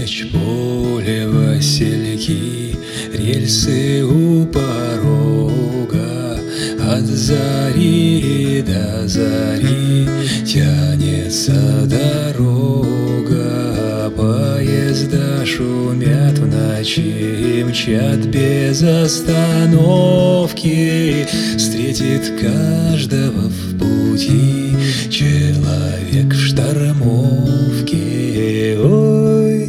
ночь, поле, васильки, рельсы у порога. От зари до зари тянется дорога. Поезда шумят в ночи, мчат без остановки. Встретит каждого в пути человек в штормовке. Ой,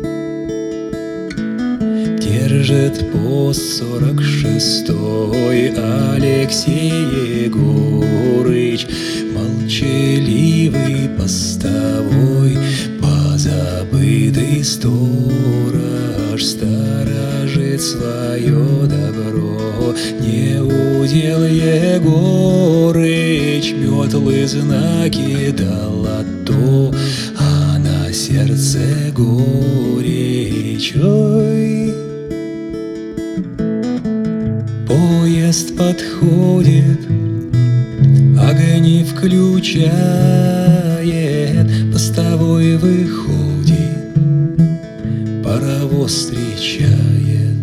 держит пост 46-й Алексей Егорыч, молчаливый постовой, позабытый сторож, сторожит свое добро. Не удел Егорыч, метлы знаки дал, то, а на сердце горечь. Ой, поезд подходит, огни включает, постовой выходит, паровоз встречает.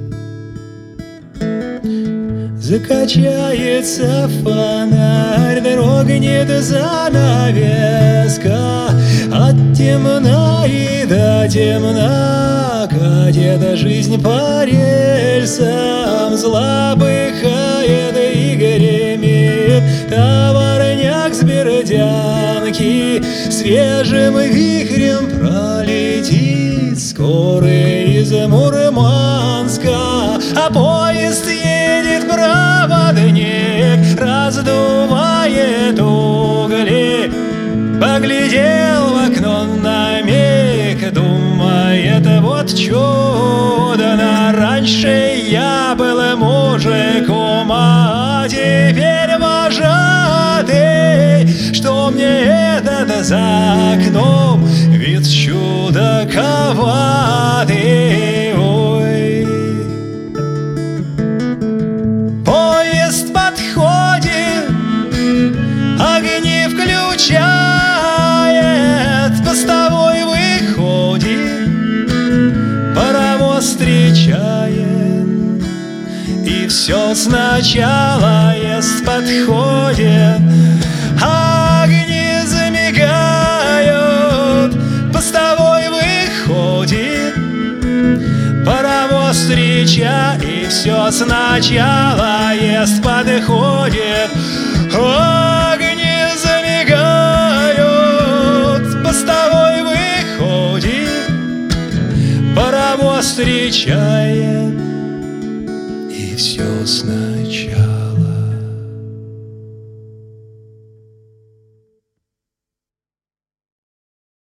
Закачается фонарь, дрогнет занавеска. От темна и до темна катит жизнь по рельсам. Зла быхает и гремит товарняк с бердянки. Свежим вихрем пролетит скорый из Мурманска. А поезд едет, проводник раздувает угли. Поглядел в окно на миг, думает, вот чудо. Раньше я был мужиком, а теперь вожатый. Что мне этот за окном вид чудаковатый? Ой, поезд подходит, огни включает, постовой выходит, паровоз встречает. И все сначала поезд подходит, огни замигают, постовой выходит, паровоз встреча. И все сначала поезд подходит, огни замигают, постовой выходит, паровоз встречает. И все сначала.